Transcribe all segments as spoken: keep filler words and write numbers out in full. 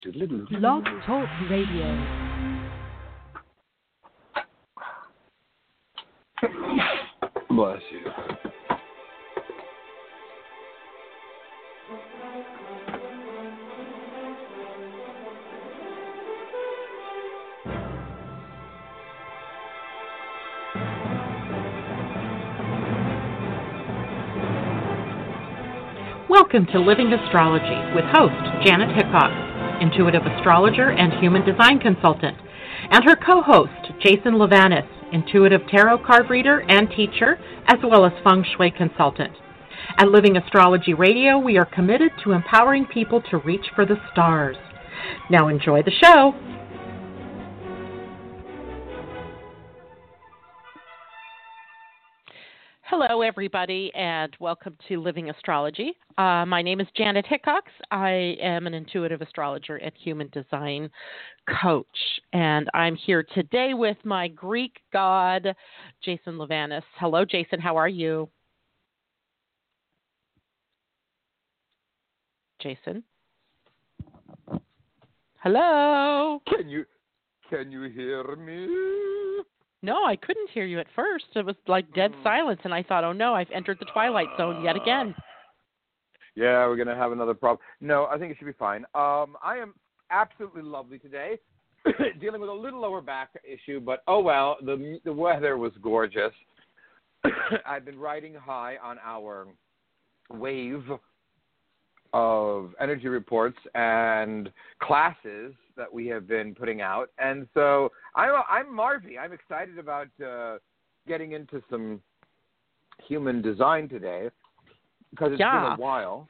Blog Talk Radio. Bless you. Welcome to Living Astrology with host Janet Hickox, intuitive astrologer and human design consultant, and her co-host Jason Levanis, intuitive tarot card reader and teacher, as well as feng shui consultant. At Living Astrology Radio, we are committed to empowering people to reach for the stars. Now enjoy the show. Hello, everybody, and welcome to Living Astrology. Uh, my name is Janet Hickox. I am an intuitive astrologer and human design coach, and I'm here today with my Greek god, Jason Levanis. Hello, Jason. How are you? Jason? Hello? Can you can you hear me? No, I couldn't hear you at first. It was like dead Mm. silence, and I thought, oh no, I've entered the twilight zone yet again. Yeah, we're gonna have another problem. No, I think it should be fine. Um, I am absolutely lovely today, dealing with a little lower back issue, but oh well. The the weather was gorgeous. I've been riding high on our wave of energy reports and classes that we have been putting out, and so I'm I'm Marvy. I'm excited about uh, getting into some human design today because it's Yeah. been a while.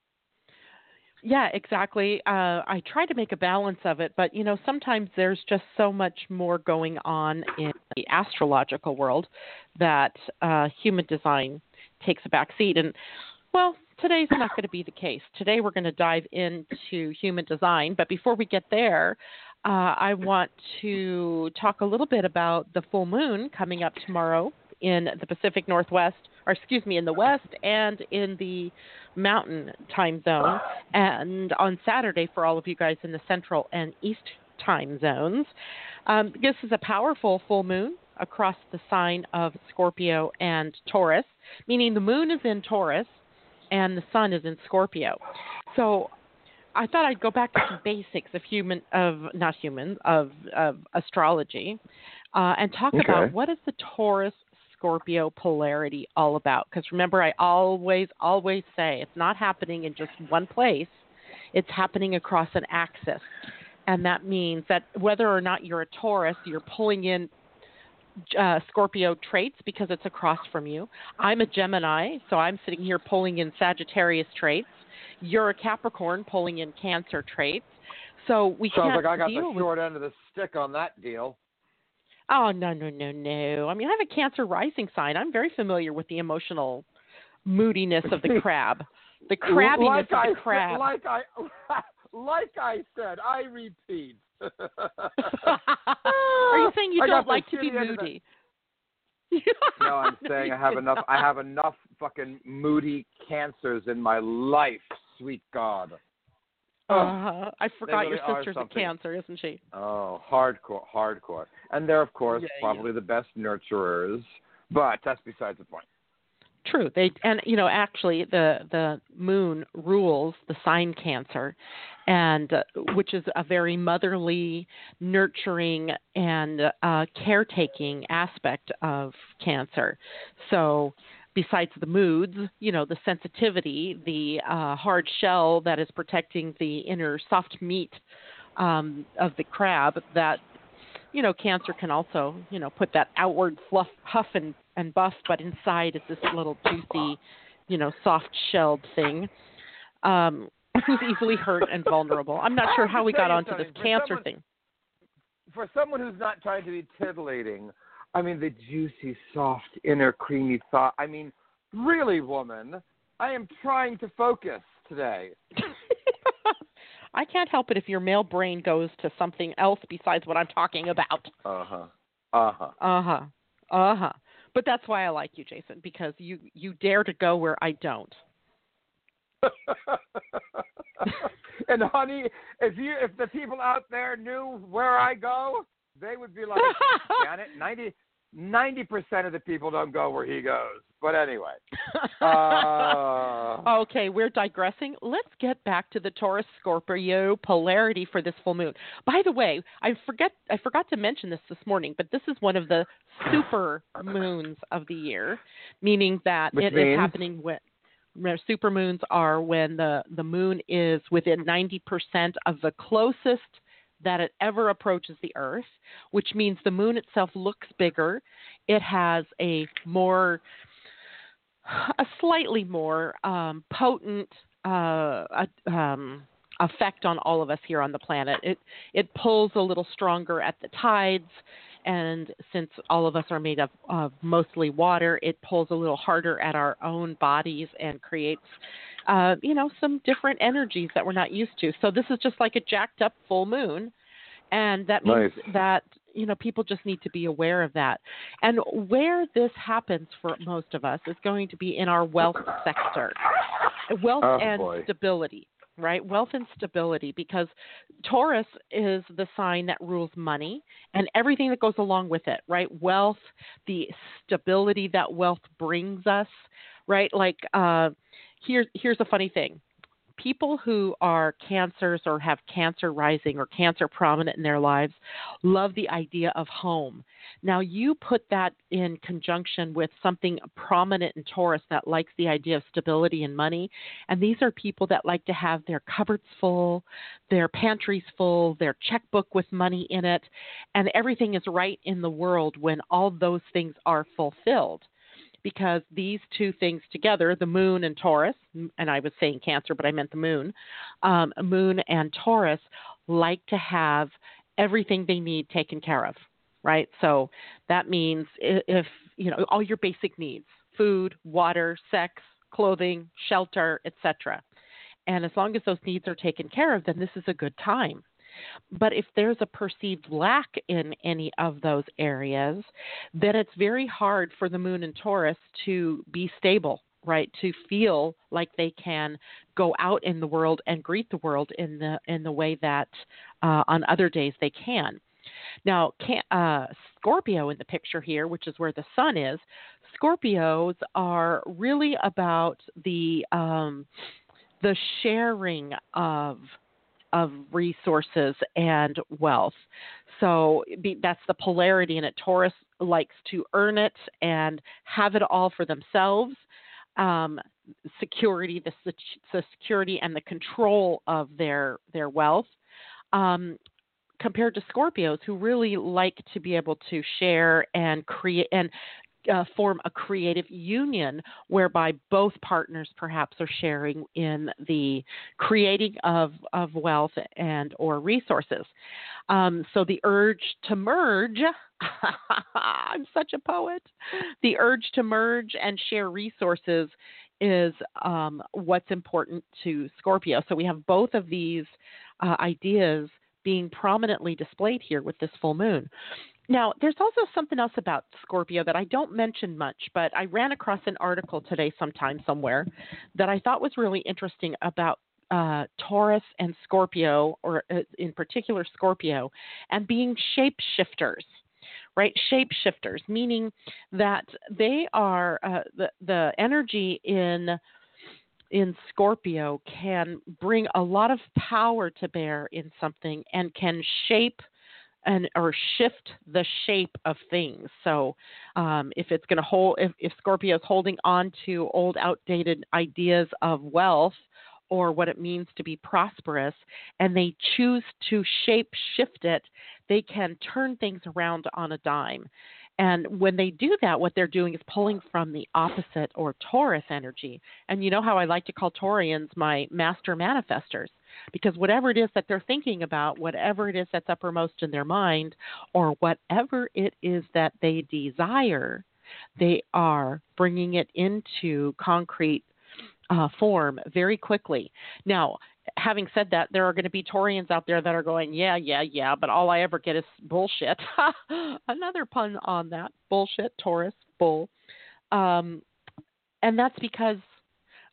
Yeah, exactly. Uh, I try to make a balance of it, but you know, sometimes there's just so much more going on in the astrological world that uh, human design takes a back seat. And well, today's not going to be the case. Today we're going to dive into human design, but before we get there, uh, I want to talk a little bit about the full moon coming up tomorrow in the Pacific Northwest, or excuse me, in the West and in the Mountain time zone, and on Saturday for all of you guys in the Central and East time zones. Um, this is a powerful full moon across the sign of Scorpio and Taurus, meaning the moon is in Taurus and the sun is in Scorpio. So I thought I'd go back to some basics of human, of not human, of, of astrology, uh, and talk Okay. about what is the Taurus Scorpio polarity all about. Because remember, I always, always say it's not happening in just one place. It's happening across an axis. And that means that whether or not you're a Taurus, you're pulling in uh, Scorpio traits because it's across from you. I'm a Gemini, so I'm sitting here pulling in Sagittarius traits. You're a Capricorn pulling in Cancer traits. So we Sounds can't like I got deal the with... short end of the stick on that deal. Oh, no, no, no, no. I mean, I have a Cancer rising sign. I'm very familiar with the emotional moodiness of the crab. The crabbiness like of I the crab. Said, like I, like I said, I repeat. Are you saying you I got don't the like to be shitty end of moody? No, I'm saying I have enough. I have enough fucking moody cancers in my life. Sweet God. Uh, I forgot really your are sister's a something. Cancer, isn't she? Oh, hardcore, hardcore. And they're, of course, Yeah, probably the best nurturers. But that's besides the point. True. They and you know actually the the moon rules the sign Cancer, and uh, which is a very motherly, nurturing, and uh, caretaking aspect of Cancer. So. Besides the moods, you know, the sensitivity, the uh, hard shell that is protecting the inner soft meat um, of the crab, that, you know, Cancer can also, you know, put that outward fluff, huff and, and buff, but inside it's this little juicy, you know, soft-shelled thing um, who's easily hurt and vulnerable. I'm not sure how we got onto this Cancer someone, thing. For someone who's not trying to be titillating, I mean, the juicy, soft, inner, creamy thought. I mean, really, woman, I am trying to focus today. I can't help it if your male brain goes to something else besides what I'm talking about. Uh-huh. Uh-huh. Uh-huh. Uh-huh. But that's why I like you, Jason, because you, you dare to go where I don't. And honey, if you if the people out there knew where I go, they would be like, Janet, ninety percent of the people don't go where he goes. But anyway. Uh... Okay, we're digressing. Let's get back to the Taurus Scorpio polarity for this full moon. By the way, I forget I forgot to mention this this morning, but this is one of the super moons of the year, meaning that Which it means? is happening when super moons are when the, the moon is within ninety percent of the closest that it ever approaches the Earth, which means the moon itself looks bigger. It has a more, a slightly more um, potent uh, um, effect on all of us here on the planet. It it pulls a little stronger at the tides, and since all of us are made of, of mostly water, it pulls a little harder at our own bodies and creates, uh, you know, some different energies that we're not used to. So this is just like a jacked up full moon, and that means Nice. that, you know, people just need to be aware of that. And where this happens for most of us is going to be in our wealth sector, wealth Oh, and boy. stability. Right? Wealth and stability, because Taurus is the sign that rules money and everything that goes along with it, right? Wealth, the stability that wealth brings us, right? Like, uh, here, here's a funny thing. People who are cancers or have cancer rising or cancer prominent in their lives love the idea of home. Now, you put that in conjunction with something prominent in Taurus that likes the idea of stability and money, and these are people that like to have their cupboards full, their pantries full, their checkbook with money in it, and everything is right in the world when all those things are fulfilled. Because these two things together, the moon and Taurus, and I was saying Cancer, but I meant the moon, um, moon and Taurus like to have everything they need taken care of, right? So that means if, you know, all your basic needs, food, water, sex, clothing, shelter, et cetera. And as long as those needs are taken care of, then this is a good time. But if there's a perceived lack in any of those areas, then it's very hard for the moon and Taurus to be stable, right? To feel like they can go out in the world and greet the world in the in the way that uh, on other days they can. Now, can, uh, Scorpio in the picture here, which is where the sun is, Scorpios are really about the um, the sharing of of resources and wealth. So be, that's the polarity in it. Taurus likes to earn it and have it all for themselves. Um, security, the, the security and the control of their their wealth, um, compared to Scorpios, who really like to be able to share and create and Uh, form a creative union whereby both partners perhaps are sharing in the creating of, of wealth and or resources. Um, so the urge to merge, I'm such a poet, the urge to merge and share resources is um, what's important to Scorpio. So we have both of these uh, ideas being prominently displayed here with this full moon. Now, there's also something else about Scorpio that I don't mention much, but I ran across an article today sometime somewhere that I thought was really interesting about uh, Taurus and Scorpio, or uh, in particular Scorpio, and being shapeshifters, right? Shapeshifters, meaning that they are, uh, the, the energy in in Scorpio can bring a lot of power to bear in something and can shape and or shift the shape of things. So um, if it's going to hold, if, if Scorpio is holding on to old, outdated ideas of wealth or what it means to be prosperous, and they choose to shape shift it, they can turn things around on a dime. And when they do that, what they're doing is pulling from the opposite or Taurus energy. And you know how I like to call Taurians my master manifestors, because whatever it is that they're thinking about, whatever it is that's uppermost in their mind, or whatever it is that they desire, they are bringing it into concrete uh, form very quickly. Now, having said that, there are going to be Taurians out there that are going, yeah, yeah, yeah, but all I ever get is bullshit. Another pun on that. Bullshit, Taurus, bull. Um, and that's because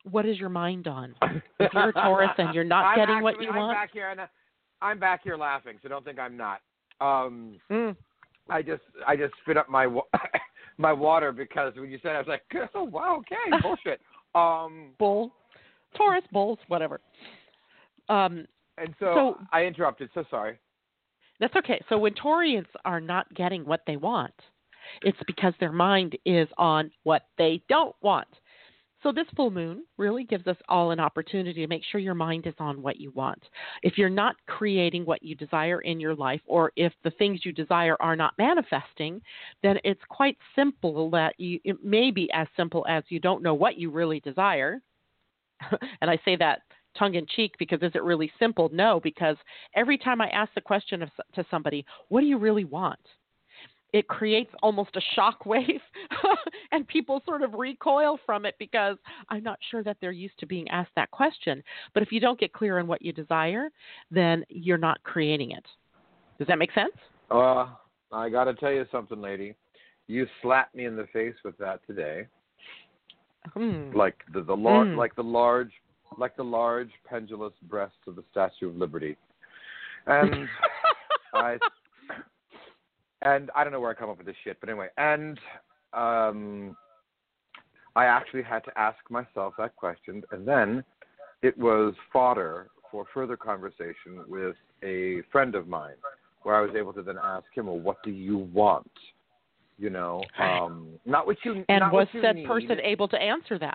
what is your mind on? If you're a Taurus and you're not I'm getting actually, what you I'm want. Back here and I'm back here laughing, so don't think I'm not. Um, mm. I just I just spit up my wa- my water because when you said it, I was like, oh, wow, okay, bullshit. Um, Bull, Taurus, bulls, whatever. Um, and so, so I interrupted, so sorry. That's okay. So when Taurians are not getting what they want, it's because their mind is on what they don't want. So this full moon really gives us all an opportunity to make sure your mind is on what you want. If you're not creating what you desire in your life, or if the things you desire are not manifesting, then it's quite simple that you, it may be as simple as you don't know what you really desire. And I say that tongue-in-cheek because is it really simple? No, because every time I ask the question of, to somebody, what do you really want? It creates almost a shock wave and people sort of recoil from it because I'm not sure that they're used to being asked that question. But if you don't get clear on what you desire, then you're not creating it. Does that make sense? Uh, I got to tell you something, lady. You slapped me in the face with that today. Hmm. Like the, the lar- Mm. like the large like the large pendulous breasts of the Statue of Liberty. And I And I don't know where I come up with this shit, but anyway. And um, I actually had to ask myself that question, and then it was fodder for further conversation with a friend of mine, where I was able to then ask him, well, what do you want? You know, um, not what you And not was what you said need. person able to answer that?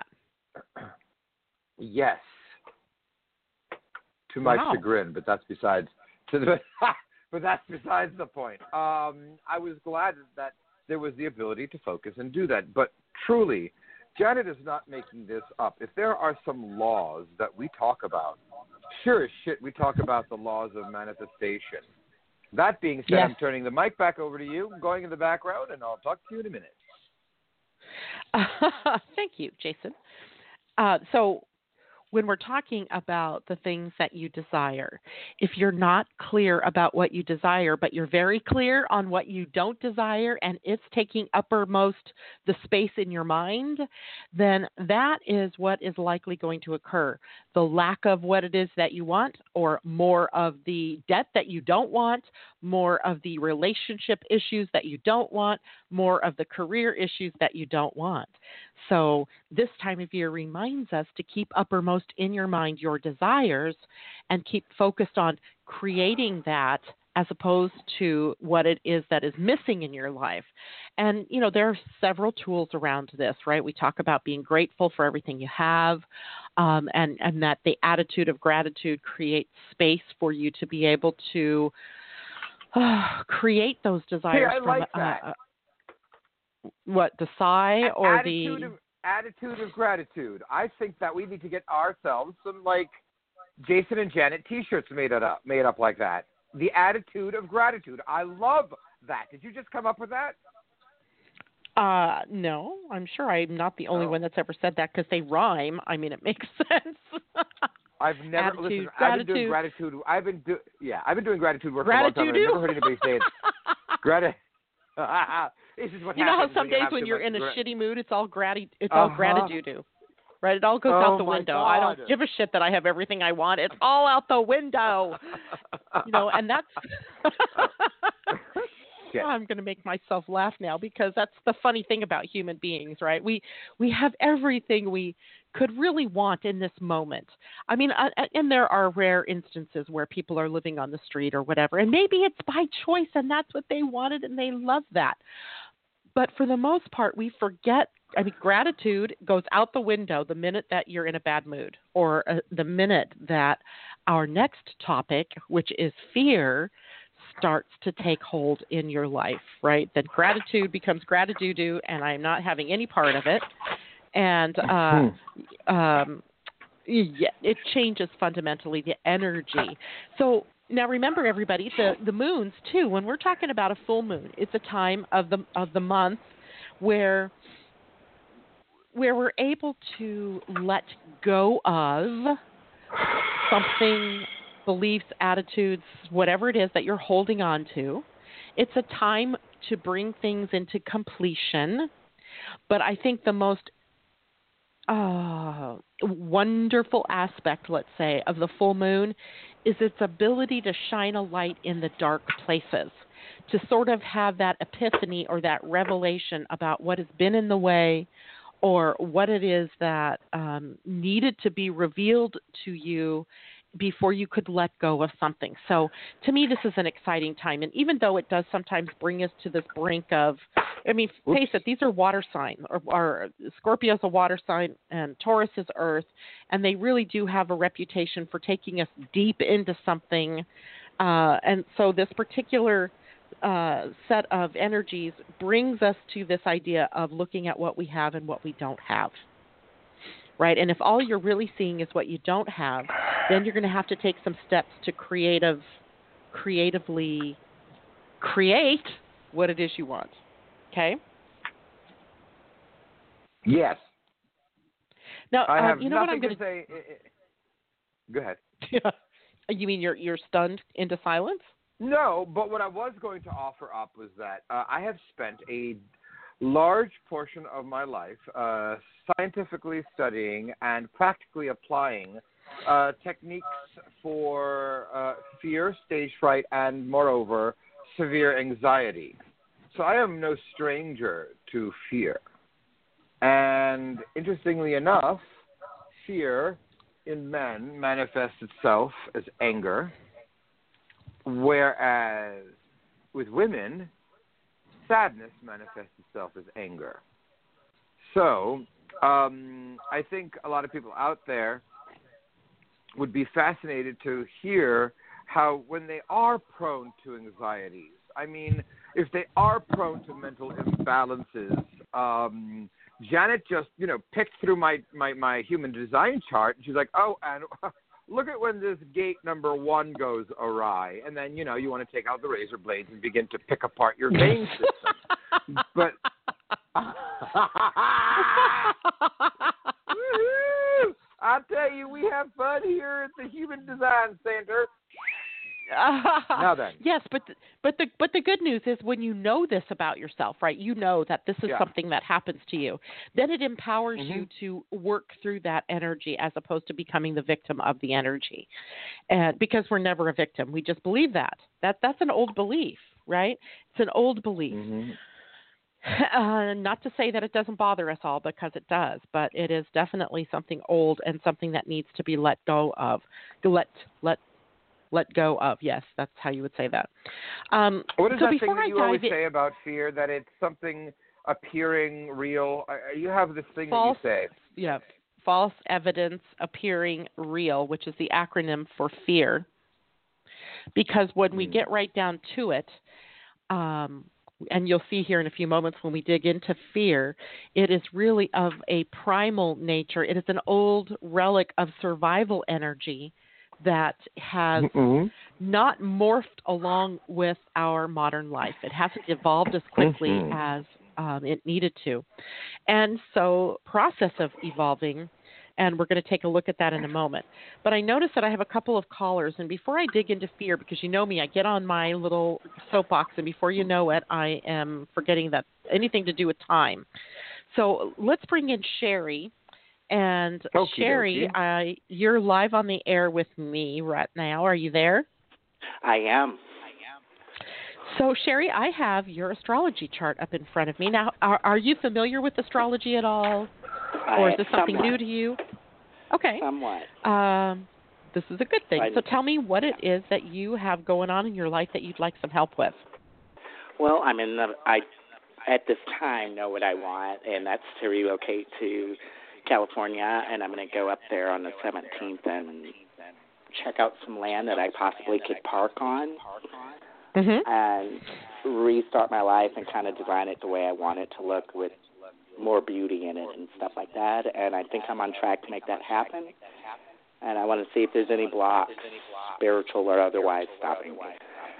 Yes. To my Wow. chagrin, but that's besides to the but that's besides the point. Um, I was glad that there was the ability to focus and do that. But truly, Janet is not making this up. If there are some laws that we talk about, sure as shit, we talk about the laws of manifestation. That being said, Yes. I'm turning the mic back over to you. I'm going in the background, and I'll talk to you in a minute. Uh, thank you, Jason. Uh, so when we're talking about the things that you desire, if you're not clear about what you desire, but you're very clear on what you don't desire and it's taking uppermost the space in your mind, then that is what is likely going to occur. The lack of what it is that you want, or more of the debt that you don't want, more of the relationship issues that you don't want, more of the career issues that you don't want. So this time of year reminds us to keep uppermost in your mind your desires and keep focused on creating that as opposed to what it is that is missing in your life. And, you know, there are several tools around this, right? We talk about being grateful for everything you have, um, and, and that the attitude of gratitude creates space for you to be able to uh, create those desires. Hey, I from like uh, that. uh, what, the sigh A- or attitude the... of attitude of gratitude. I think that we need to get ourselves some like Jason and Janet T-shirts made it up, made up like that. The attitude of gratitude. I love that. Did you just come up with that? Uh, no, I'm sure I'm not the only Oh. one that's ever said that because they rhyme. I mean, it makes sense. I've never Attitude, listen. I've been doing gratitude. gratitude. I've been do yeah. I've been doing gratitude work for a long time. Gratitude. And I've never heard anybody say it. Gratitude. This is what You know how happens some when you days have when too you're much in a gra- shitty mood, it's all grati- it's all Uh-huh. gratitude, right? It all goes Oh, out the my window. I God. don't give a shit that I have everything I want. It's all out the window, you know. And that's Shit. I'm going to make myself laugh now because that's the funny thing about human beings, right? We we have everything we could really want in this moment. I mean, uh, and there are rare instances where people are living on the street or whatever, and maybe it's by choice and that's what they wanted and they love that. But for the most part, we forget. I mean, gratitude goes out the window the minute that you're in a bad mood, or uh, the minute that our next topic, which is fear, starts to take hold in your life, right? Then gratitude becomes gratitude, and I'm not having any part of it. And uh, um, yeah, it changes fundamentally the energy. So now remember, everybody, the, the moons, too, when we're talking about a full moon, it's a time of the of the month where where we're able to let go of something, beliefs, attitudes, whatever it is that you're holding on to. It's a time to bring things into completion. But I think the most uh, wonderful aspect, let's say, of the full moon is its ability to shine a light in the dark places, to sort of have that epiphany or that revelation about what has been in the way or what it is that um, needed to be revealed to you before you could let go of something. So to me, this is an exciting time. And even though it does sometimes bring us to this brink of, I mean, Oops. face it, these are water signs, or, or Scorpio is a water sign and Taurus is earth. And they really do have a reputation for taking us deep into something. Uh, and so this particular uh, set of energies brings us to this idea of looking at what we have and what we don't have. Right, and if all you're really seeing is what you don't have, then you're going to have to take some steps to creative, creatively create what it is you want. Okay. Yes. Now, I have um, you know what I'm nothing going to say. Go ahead. Yeah. You mean you're you're stunned into silence? No, but what I was going to offer up was that uh, I have spent a large portion of my life uh, scientifically studying and practically applying uh, techniques for uh, fear, stage fright, and moreover, severe anxiety. So I am no stranger to fear. And interestingly enough, fear in men manifests itself as anger, whereas with women, sadness manifests itself as anger. So um, I think a lot of people out there would be fascinated to hear how when they are prone to anxieties, I mean, if they are prone to mental imbalances, um, Janet just, you know, picked through my, my, my human design chart, and she's like, oh, and look at when this gate number one goes awry. And then, you know, you want to take out the razor blades and begin to pick apart your vein system. But I tell you, we have fun here at the Human Design Center. Now then. Yes, but the, but the but the good news is when you know this about yourself, right? You know that this is Yeah. something that happens to you. Then it empowers Mm-hmm. you to work through that energy as opposed to becoming the victim of the energy. And because we're never a victim, we just believe that. That that's an old belief, right? It's an old belief. Mm-hmm. Uh, not to say that it doesn't bother us all, because it does, but it is definitely something old and something that needs to be let go of. Let let let go of. Yes, that's how you would say that. Um, What is so that before thing that I you dive always in, say about fear, that it's something appearing real? Uh, You have this thing false, that you say. yeah, false evidence appearing real, which is the acronym for fear. Because when we Hmm. get right down to it, um, and you'll see here in a few moments when we dig into fear, it is really of a primal nature. It is an old relic of survival energy that has Mm-hmm. not morphed along with our modern life. It hasn't evolved as quickly Mhm. as um, it needed to. And so process of evolving, and we're going to take a look at that in a moment. But I noticed that I have a couple of callers, and before I dig into fear, because you know me, I get on my little soapbox, and before you know it, I am forgetting that anything to do with time. So let's bring in Sherry. And Okie Sherry, dokie. I, you're live on the air with me right now. Are you there? I am. So, Sherry, I have your astrology chart up in front of me. Now, are, are you familiar with astrology at all? Or I is this something somewhat, new to you? Okay. Somewhat. Um, this is a good thing. I- So tell me what it is that you have going on in your life that you'd like some help with. Well, I'm in the. I at this time know what I want, and that's to relocate to California, and I'm going to go up there on the seventeenth and check out some land that I possibly could park on Mm-hmm. and restart my life and kind of design it the way I want it to look, with more beauty in it and stuff like that. And I think I'm on track to make that happen. And I want to see if there's any blocks, spiritual or otherwise, stopping me,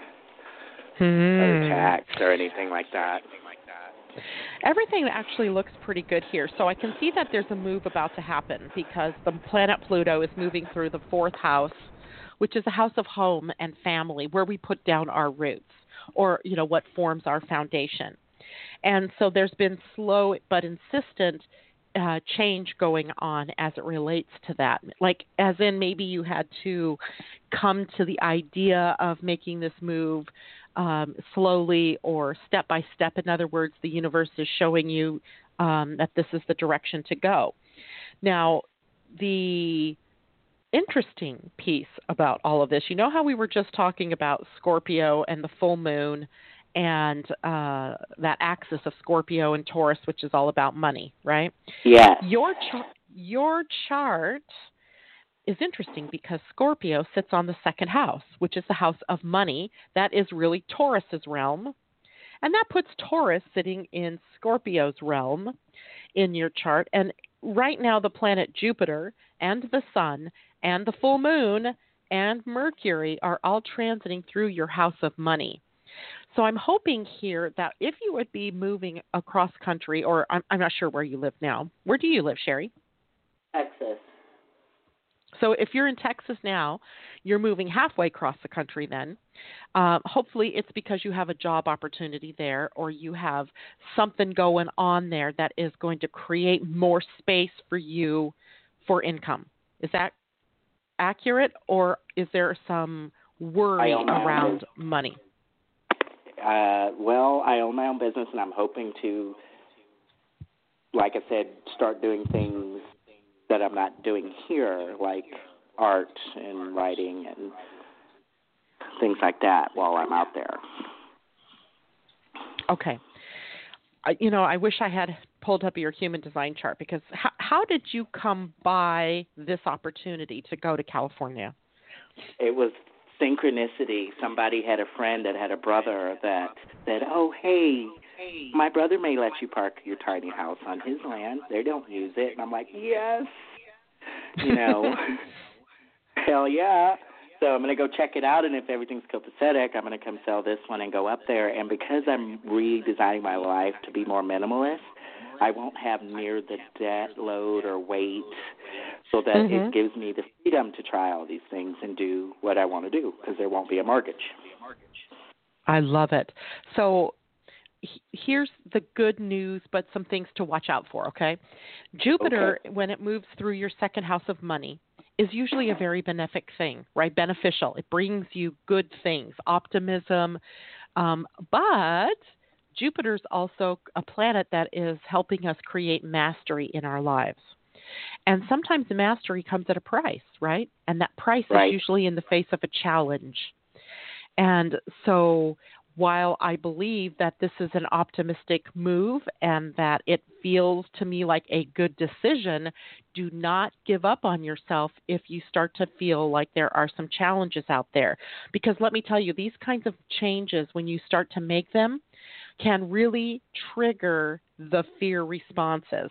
or attacks or anything like that. Everything actually looks pretty good here. So I can see that there's a move about to happen because the planet Pluto is moving through the fourth house, which is a house of home and family, where we put down our roots, or, you know, what forms our foundation. And so there's been slow but insistent uh, change going on as it relates to that. Like, as in maybe you had to come to the idea of making this move um, slowly or step by step. In other words, the universe is showing you um, that this is the direction to go. Now, the interesting piece about all of this, you know how we were just talking about Scorpio and the full moon and uh, that axis of Scorpio and Taurus, which is all about money, right? Yes. Your char- your chart is interesting because Scorpio sits on the second house, which is the house of money. That is really Taurus's realm. And that puts Taurus sitting in Scorpio's realm in your chart. And right now, the planet Jupiter and the Sun and the full moon and Mercury are all transiting through your house of money. So I'm hoping here that if you would be moving across country, or I'm, I'm not sure where you live now. Where do you live, Sherry? Texas. So if you're in Texas now, you're moving halfway across the country then. Uh, hopefully it's because you have a job opportunity there or you have something going on there that is going to create more space for you for income. Is that accurate, or is there some worry around money? Uh, well, I own my own business, and I'm hoping to, like I said, start doing things that I'm not doing here, like art and writing and things like that while I'm out there. Okay. I, you know, I wish I had pulled up your human design chart, because how, how did you come by this opportunity to go to California? It was synchronicity. Somebody had a friend that had a brother that said, oh, hey, my brother may let you park your tiny house on his land. They don't use it. And I'm like, yes, you know, hell yeah. So I'm going to go check it out, and if everything's copacetic, I'm going to come sell this one and go up there. And because I'm redesigning my life to be more minimalist, I won't have near the debt load or weight, so that mm-hmm. it gives me the freedom to try all these things and do what I want to do, because there won't be a mortgage. I love it. So here's the good news, but some things to watch out for, okay? Jupiter, okay. when it moves through your second house of money, is usually a very benefic thing, right? Beneficial. It brings you good things, optimism. Um, but Jupiter's also a planet that is helping us create mastery in our lives. And sometimes the mastery comes at a price, right? And that price right. is usually in the face of a challenge. And so while I believe that this is an optimistic move and that it feels to me like a good decision, do not give up on yourself if you start to feel like there are some challenges out there. Because let me tell you, these kinds of changes, when you start to make them, can really trigger the fear responses.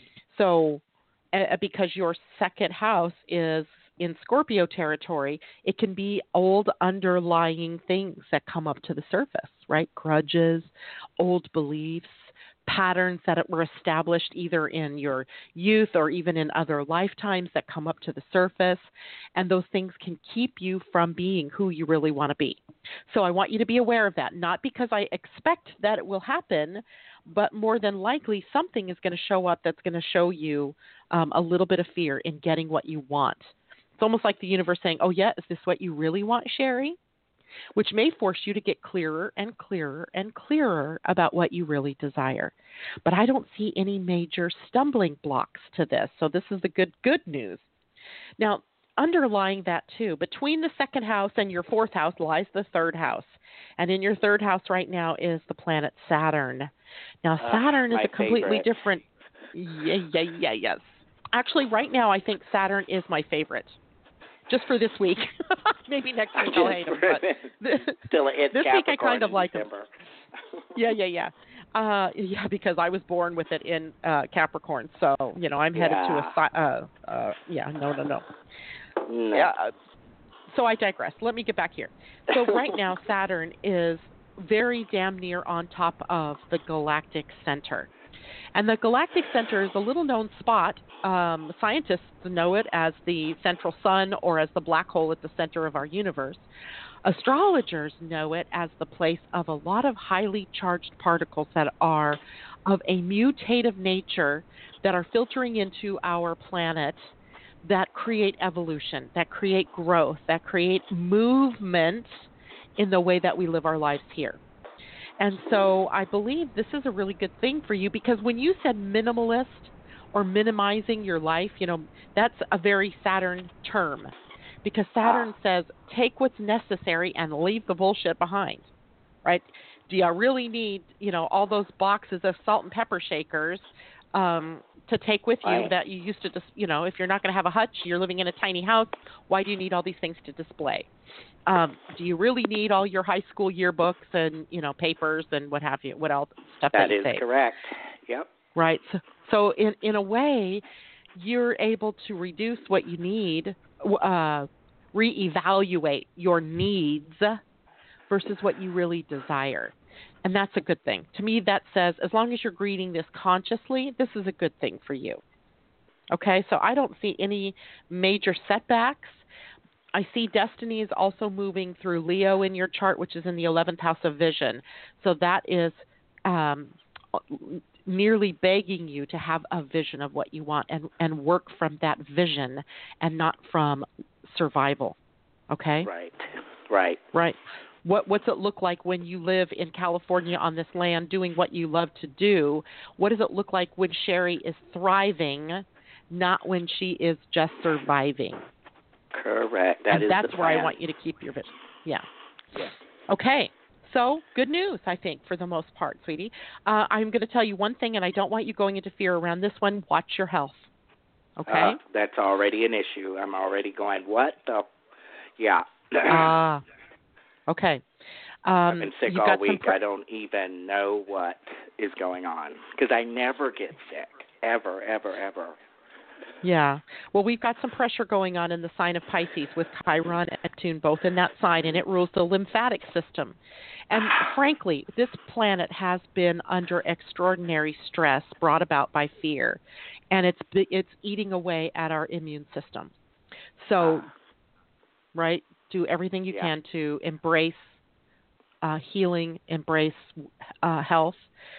So uh, because your second house is in Scorpio territory, it can be old underlying things that come up to the surface, right? Grudges, old beliefs, patterns that were established either in your youth or even in other lifetimes that come up to the surface. And those things can keep you from being who you really want to be. So I want you to be aware of that, not because I expect that it will happen, but more than likely something is going to show up that's going to show you um, a little bit of fear in getting what you want. It's almost like the universe saying, oh, yeah, is this what you really want, Sherry? Which may force you to get clearer and clearer and clearer about what you really desire. But I don't see any major stumbling blocks to this. So this is the good, good news. Now, underlying that too, between the second house and your fourth house lies the third house. And in your third house right now is the planet Saturn. Now, Saturn uh, is a completely favorite. different. Yeah, yeah, yeah, yes. Actually, right now, I think Saturn is my favorite. Just for this week. Maybe next week I'll hate him. But this, Still, it's this week I kind of like him. December. yeah, yeah, yeah. Uh, yeah, because I was born with it in uh, Capricorn. So, you know, I'm headed yeah. to a... Uh, uh, yeah, no, no, no. no. Yeah. So I digress. Let me get back here. So right now, Saturn is very damn near on top of the galactic center. And the galactic center is a little-known spot. Um, scientists know it as the central sun or as the black hole at the center of our universe. Astrologers know it as the place of a lot of highly charged particles that are of a mutative nature that are filtering into our planet that create evolution, that create growth, that create movement in the way that we live our lives here. And so I believe this is a really good thing for you, because when you said minimalist or minimizing your life, you know, that's a very Saturn term, because Saturn says take what's necessary and leave the bullshit behind, right? Do you really need, you know, all those boxes of salt and pepper shakers um, to take with you right. that you used to just, you know, if you're not going to have a hutch, you're living in a tiny house, why do you need all these things to display? Um, do you really need all your high school yearbooks and, you know, papers and what have you, what else, stuff that, that you is save? correct. Yep. Right. So, so in, in a way, you're able to reduce what you need, uh, reevaluate your needs versus what you really desire. And that's a good thing. To me, that says as long as you're greeting this consciously, this is a good thing for you. Okay, so I don't see any major setbacks. I see destiny is also moving through Leo in your chart, which is in the eleventh house of vision. So that is um, merely begging you to have a vision of what you want and, and work from that vision and not from survival. Okay? Right, right. Right. What What's it look like when you live in California on this land doing what you love to do? What does it look like when Sherry is thriving, not when she is just surviving? Correct. That and is that's the where plan. I want you to keep your vision. Yeah. Yeah. Okay. So good news, I think, for the most part, sweetie. Uh, I'm going to tell you one thing, and I don't want you going into fear around this one. Watch your health. Okay? Uh, that's already an issue. I'm already going, what the? Yeah. Ah. uh, okay. Um, I've been sick all week. Pre- I don't even know what is going on because I never get sick, ever, ever, ever. Yeah. Well, we've got some pressure going on in the sign of Pisces with Chiron and Neptune both in that sign, and it rules the lymphatic system. And frankly, this planet has been under extraordinary stress brought about by fear, and it's it's eating away at our immune system. So, right, do everything you yeah. can to embrace uh, healing, embrace uh, health.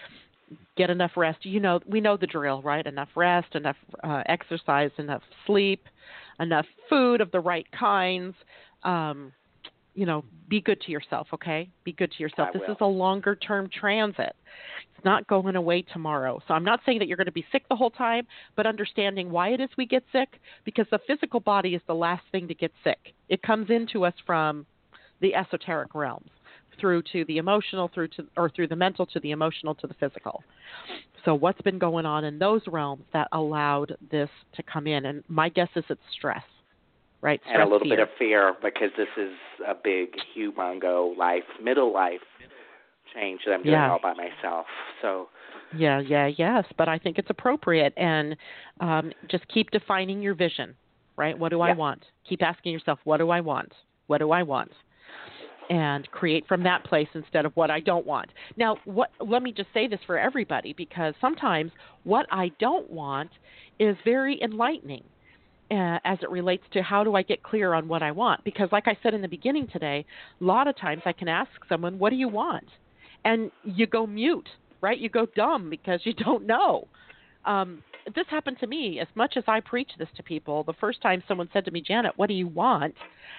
Get enough rest. You know, we know the drill, right? Enough rest, enough uh, exercise, enough sleep, enough food of the right kinds. Um, you know, be good to yourself, okay? Be good to yourself. I this will. is a longer-term transit. It's not going away tomorrow. So I'm not saying that you're going to be sick the whole time, but understanding why it is we get sick, because the physical body is the last thing to get sick. It comes into us from the esoteric realms, through to the emotional, through to or through the mental to the emotional to the physical. So what's been going on in those realms that allowed this to come in? And my guess is it's stress, right? Stress, and a little fear. bit of fear because this is a big, humongo life, middle life change that I'm doing yeah. all by myself. So yeah, yeah, yes, but I think it's appropriate, and um, just keep defining your vision, right? What do yeah. I want? Keep asking yourself, what do I want? What do I want? And create from that place instead of what I don't want. Now, what, let me just say this for everybody, because sometimes what I don't want is very enlightening uh, as it relates to how do I get clear on what I want. Because like I said in the beginning today, a lot of times I can ask someone, what do you want? And you go mute, right? You go dumb because you don't know. Um, this happened to me. As much as I preach this to people, the first time someone said to me, Janet, what do you want?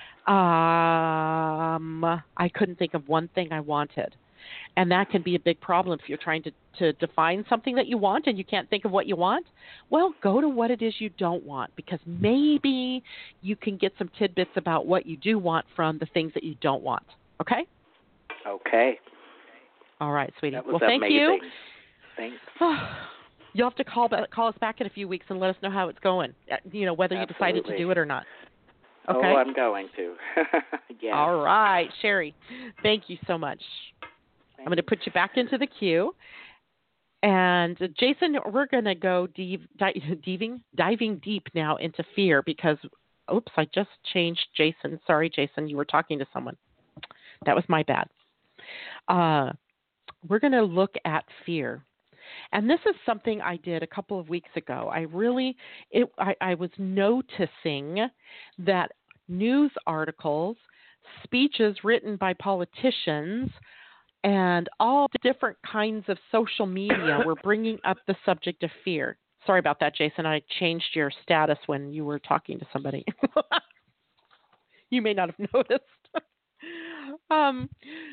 Um, I couldn't think of one thing I wanted. And that can be a big problem if you're trying to, to define something that you want and you can't think of what you want. Well, go to what it is you don't want, because maybe you can get some tidbits about what you do want from the things that you don't want. Okay? Okay. All right, sweetie. That was well, thank amazing. you. Thanks. You'll have to call back, call us back in a few weeks and let us know how it's going, you know, whether Absolutely. you decided to do it or not. Okay? Oh, I'm going to. Yes. All right, Sherry. Thank you so much. Thank I'm going to put you back into the queue. And uh, Jason, we're going to go dive, diving, diving deep now into fear because, oops, I just changed Jason. Sorry, Jason, you were talking to someone. That was my bad. Uh, we're going to look at fear. And this is something I did a couple of weeks ago. I really, it, I, I was noticing that news articles, speeches written by politicians, and all the different kinds of social media were bringing up the subject of fear. Sorry about that, Jason. I changed your status when you were talking to somebody. You may not have noticed. um,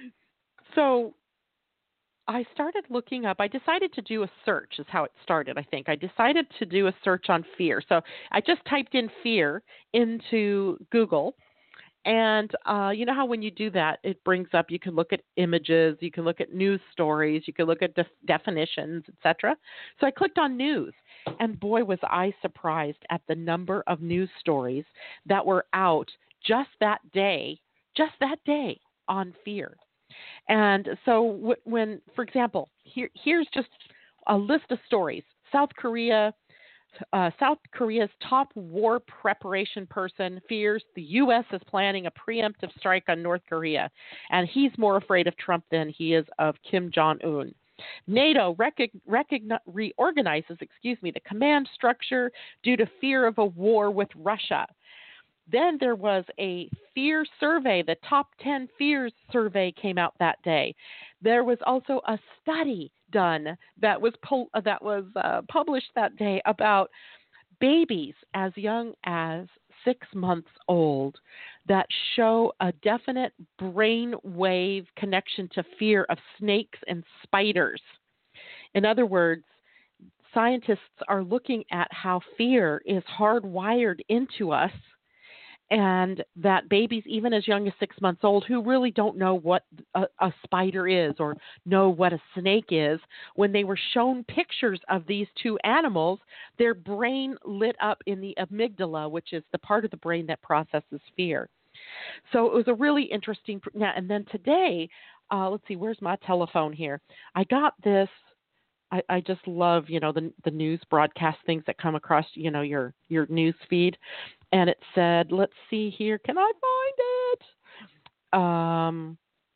so I started looking up. I decided to do a search is how it started, I think. I decided to do a search on fear. So I just typed in fear into Google. And uh, you know how when you do that, it brings up, you can look at images, you can look at news stories, you can look at def- definitions, et cetera. So I clicked on news, and boy, was I surprised at the number of news stories that were out just that day, just that day on fear. And so w- when, for example, here, here's just a list of stories. South Korea, uh, South Korea's top war preparation person fears the U S is planning a preemptive strike on North Korea, and he's more afraid of Trump than he is of Kim Jong-un. NATO rec- recogni- reorganizes, excuse me, the command structure due to fear of a war with Russia. Then there was a fear survey. The top ten fears survey came out that day. There was also a study done that was pol- that was uh, published that day about babies as young as six months old that show a definite brain wave connection to fear of snakes and spiders. In other words, scientists are looking at how fear is hardwired into us, and that babies, even as young as six months old, who really don't know what a, a spider is or know what a snake is, when they were shown pictures of these two animals, their brain lit up in the amygdala, which is the part of the brain that processes fear. So it was a really interesting. Yeah, and then today, uh, let's see, where's my telephone here? I got this. I, I just love, you know, the the news broadcast things that come across, you know, your your news feed. And it said, let's see here, can I find it? Um,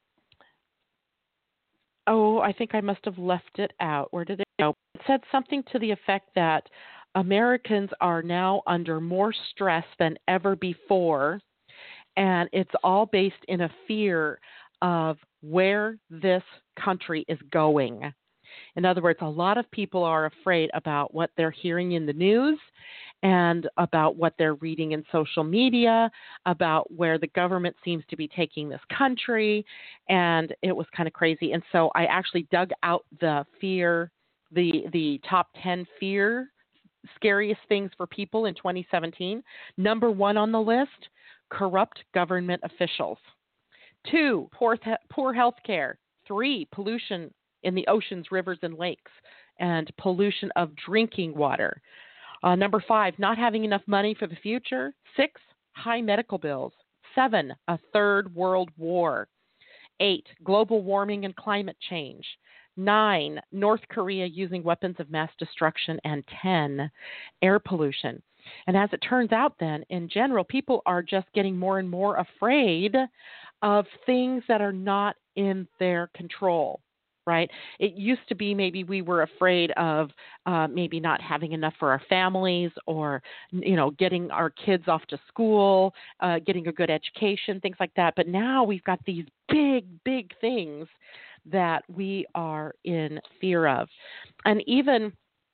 oh, I think I must have left it out. Where did it go? It said something to the effect that Americans are now under more stress than ever before, and it's all based in a fear of where this country is going. In other words, a lot of people are afraid about what they're hearing in the news and about what they're reading in social media, about where the government seems to be taking this country, and it was kind of crazy. And so I actually dug out the fear, the the top ten fear, scariest things for people in twenty seventeen. Number one on the list, corrupt government officials. Two, poor, poor health care. Three, pollution in the oceans, rivers, and lakes, and pollution of drinking water. Uh, number five, not having enough money for the future. Six, high medical bills. Seven, a third world war. Eight, global warming and climate change. Nine, North Korea using weapons of mass destruction. And ten, air pollution. And as it turns out then, in general, people are just getting more and more afraid of things that are not in their control. Right? It used to be maybe we were afraid of uh, maybe not having enough for our families, or, you know, getting our kids off to school, uh, getting a good education, things like that. But now we've got these big, big things that we are in fear of. And even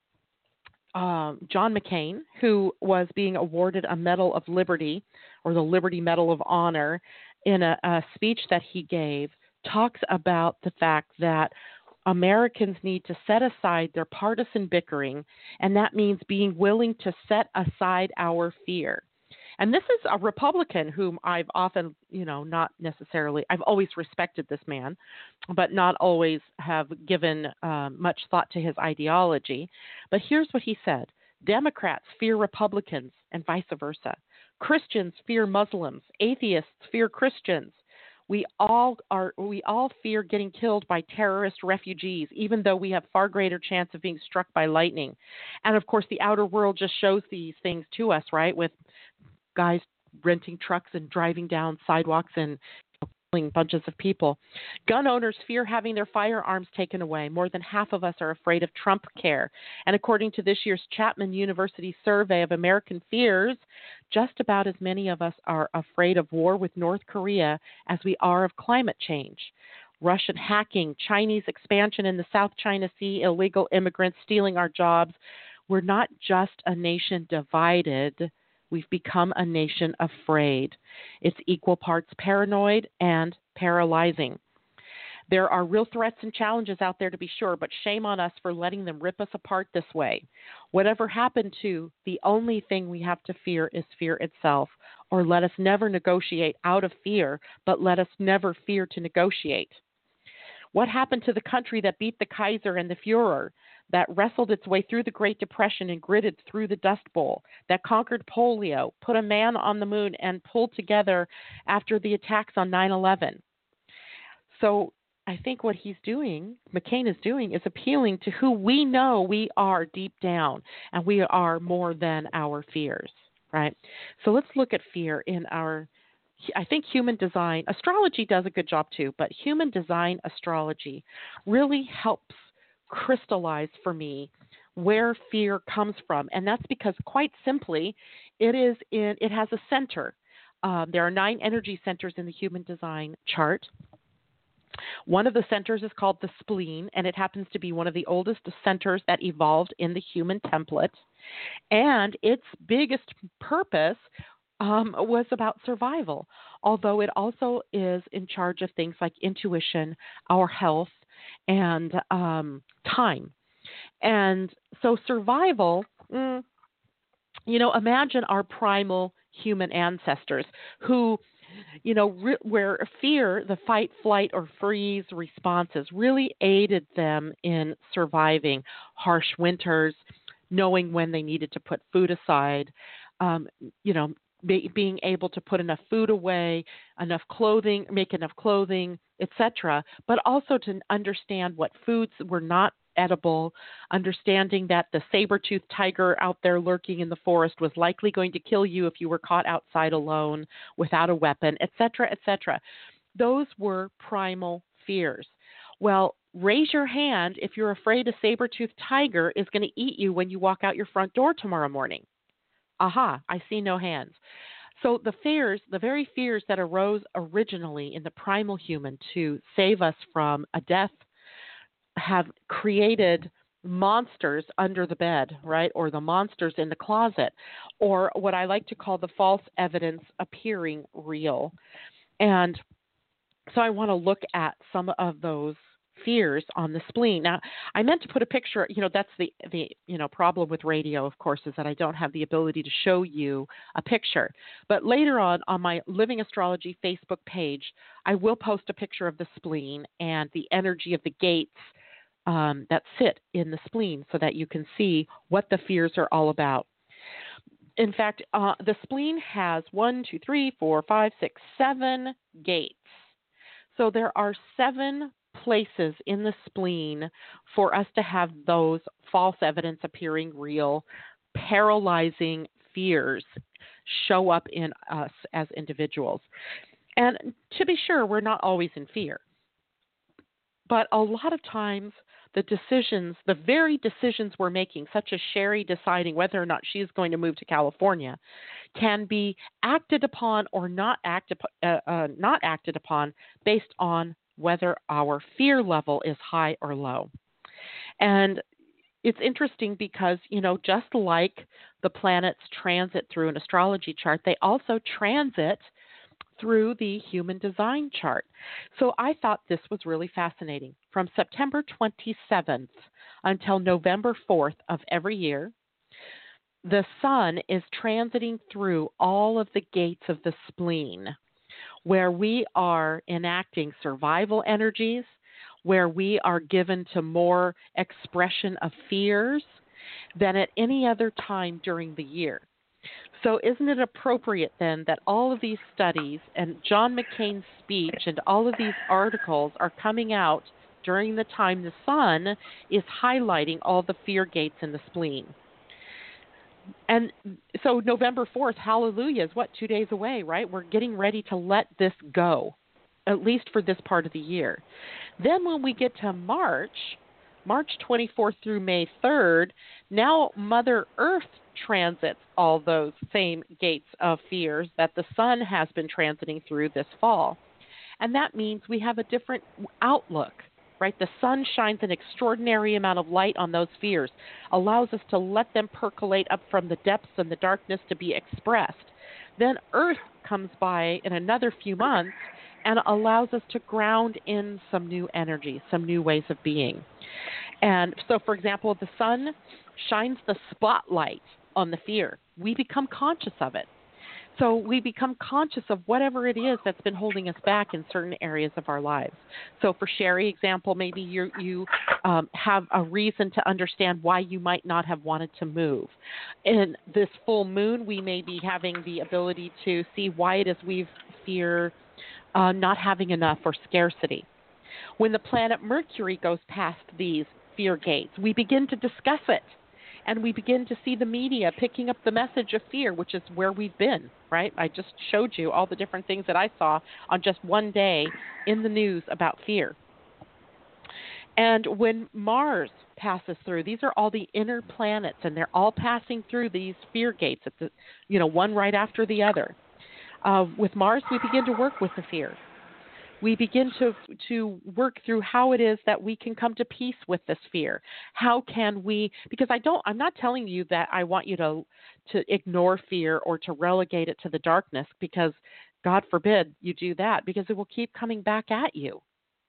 um, John McCain, who was being awarded a Medal of Liberty, or the Liberty Medal of Honor, in a, a speech that he gave, talks about the fact that Americans need to set aside their partisan bickering, and that means being willing to set aside our fear. And this is a Republican whom I've often, you know, not necessarily, I've always respected this man, but not always have given uh, much thought to his ideology. But here's what he said. Democrats fear Republicans and vice versa. Christians fear Muslims. Atheists fear Christians. We all are. We all fear getting killed by terrorist refugees, even though we have far greater chance of being struck by lightning. And of course, the outer world just shows these things to us, right? With guys renting trucks and driving down sidewalks and killing bunches of people. Gun owners fear having their firearms taken away. More than half of us are afraid of Trump care. And according to this year's Chapman University survey of American fears, just about as many of us are afraid of war with North Korea as we are of climate change. Russian hacking, Chinese expansion in the South China Sea, illegal immigrants stealing our jobs. We're not just a nation divided. We've become a nation afraid. It's equal parts paranoid and paralyzing. There are real threats and challenges out there to be sure, but shame on us for letting them rip us apart this way. Whatever happened to the only thing we have to fear is fear itself, or let us never negotiate out of fear, but let us never fear to negotiate. What happened to the country that beat the Kaiser and the Fuhrer, that wrestled its way through the Great Depression and gritted through the Dust Bowl, that conquered polio, put a man on the moon, and pulled together after the attacks on nine eleven? So I think what he's doing, McCain is doing, is appealing to who we know we are deep down, and we are more than our fears, right? So let's look at fear in our, I think human design, astrology does a good job too, but human design astrology really helps crystallize for me where fear comes from. And that's because, quite simply, it is in, it has a center. Um, there are nine energy centers in the human design chart. One of the centers is called the spleen, and it happens to be one of the oldest centers that evolved in the human template. And its biggest purpose um, was about survival, although it also is in charge of things like intuition, our health, and um, time. And so survival, mm, you know, imagine our primal human ancestors who, you know, re- where fear, the fight, flight, or freeze responses really aided them in surviving harsh winters, knowing when they needed to put food aside, um, you know, be, being able to put enough food away, enough clothing, make enough clothing, et cetera, but also to understand what foods were not edible, understanding that the saber-toothed tiger out there lurking in the forest was likely going to kill you if you were caught outside alone without a weapon, et cetera, et cetera. Those were primal fears. Well, raise your hand if you're afraid a saber-toothed tiger is going to eat you when you walk out your front door tomorrow morning. Aha, I see no hands. So the fears, the very fears that arose originally in the primal human to save us from a death, have created monsters under the bed, right? Or the monsters in the closet, or what I like to call the false evidence appearing real. And so I want to look at some of those fears on the spleen. Now, I meant to put a picture, you know, that's the, the, you know, problem with radio, of course, is that I don't have the ability to show you a picture. But later on, on my Living Astrology Facebook page, I will post a picture of the spleen and the energy of the gates um, that sit in the spleen so that you can see what the fears are all about. In fact, uh, the spleen has one, two, three, four, five, six, seven gates. So there are seven places in the spleen for us to have those false evidence appearing real, paralyzing fears show up in us as individuals. And to be sure, we're not always in fear. But a lot of times, the decisions, the very decisions we're making, such as Sherry deciding whether or not she's going to move to California, can be acted upon or not acted, uh, uh, not acted upon based on whether our fear level is high or low. And it's interesting because, you know, just like the planets transit through an astrology chart, they also transit through the human design chart. So I thought this was really fascinating. From September twenty-seventh until November fourth of every year, the sun is transiting through all of the gates of the spleen, where we are enacting survival energies, where we are given to more expression of fears than at any other time during the year. So isn't it appropriate then that all of these studies and John McCain's speech and all of these articles are coming out during the time the sun is highlighting all the fear gates in the spleen? And so November fourth, hallelujah, is what, two days away, right? We're getting ready to let this go, at least for this part of the year. Then when we get to March, March twenty-fourth through May third, now Mother Earth transits all those same gates of fears that the sun has been transiting through this fall. And that means we have a different outlook, right? The sun shines an extraordinary amount of light on those fears, allows us to let them percolate up from the depths and the darkness to be expressed. Then Earth comes by in another few months and allows us to ground in some new energy, some new ways of being. And so, for example, the sun shines the spotlight on the fear. We become conscious of it. So we become conscious of whatever it is that's been holding us back in certain areas of our lives. So for Sherry, example, maybe you you um, have a reason to understand why you might not have wanted to move. In this full moon, we may be having the ability to see why it is we fear uh, not having enough or scarcity. When the planet Mercury goes past these fear gates, we begin to discuss it. And we begin to see the media picking up the message of fear, which is where we've been, right? I just showed you all the different things that I saw on just one day in the news about fear. And when Mars passes through, these are all the inner planets, and they're all passing through these fear gates, at the, you know, one right after the other. Uh, with Mars, we begin to work with the fear. We begin to to work through how it is that we can come to peace with this fear. How can we? Because I don't. I'm not telling you that I want you to to ignore fear or to relegate it to the darkness. Because God forbid you do that. Because it will keep coming back at you.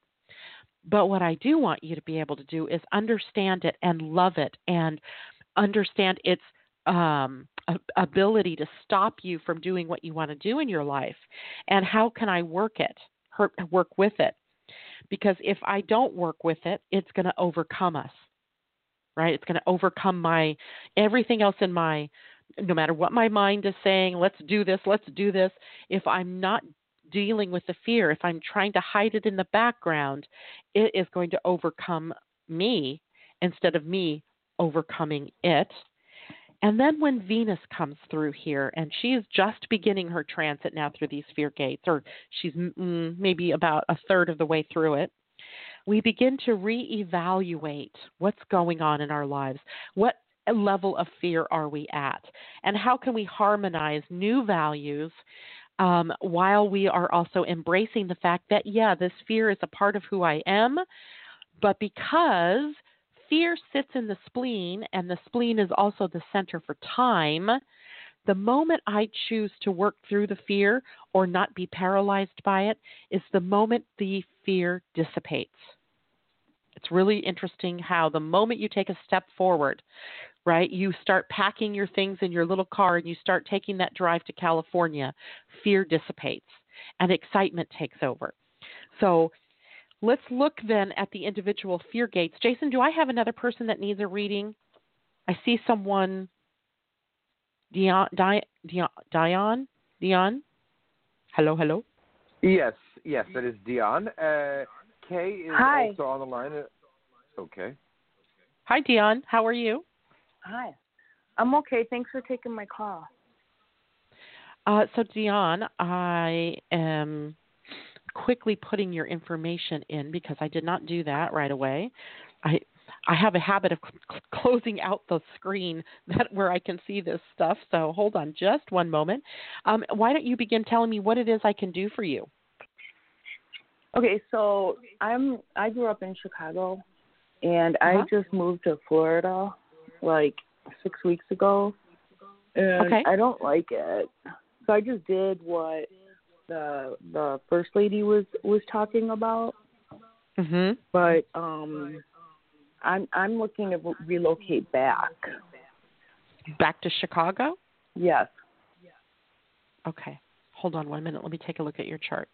But what I do want you to be able to do is understand it and love it and understand its um, ability to stop you from doing what you want to do in your life. And how can I work it? work with it, because if I don't work with it, it's going to overcome us, right? It's going to overcome my everything else in my, no matter what my mind is saying, let's do this, let's do this. If I'm not dealing with the fear, if I'm trying to hide it in the background, it is going to overcome me instead of me overcoming it. And then when Venus comes through here, and she is just beginning her transit now through these fear gates, or she's mm, maybe about a third of the way through it, we begin to reevaluate what's going on in our lives. What level of fear are we at? And how can we harmonize new values um, while we are also embracing the fact that, yeah, this fear is a part of who I am, but because fear sits in the spleen, and the spleen is also the center for time. The moment I choose to work through the fear or not be paralyzed by it is the moment the fear dissipates. It's really interesting how the moment you take a step forward, right, you start packing your things in your little car and you start taking that drive to California, fear dissipates and excitement takes over. So let's look then at the individual fear gates. Jason, do I have another person that needs a reading? I see someone, Dion, Dion, Dion, Dion. Hello, hello. Yes, yes, that is Dion. Uh, Kay is Hi. also on the line. Okay. Hi, Dion. How are you? Hi. I'm okay. Thanks for taking my call. Uh, so, Dion, I am quickly putting your information in because I did not do that right away. I I have a habit of cl- closing out the screen that where I can see this stuff. So hold on just one moment. Um, why don't you begin telling me what it is I can do for you? Okay, so I'm I grew up in Chicago, and uh-huh. I just moved to Florida like six weeks ago, and okay. I don't like it. So I just did what the the first lady was was talking about, mm-hmm. but um, I'm I'm looking to relocate back. Back to Chicago? Yes. Okay. Hold on one minute. Let me take a look at your chart.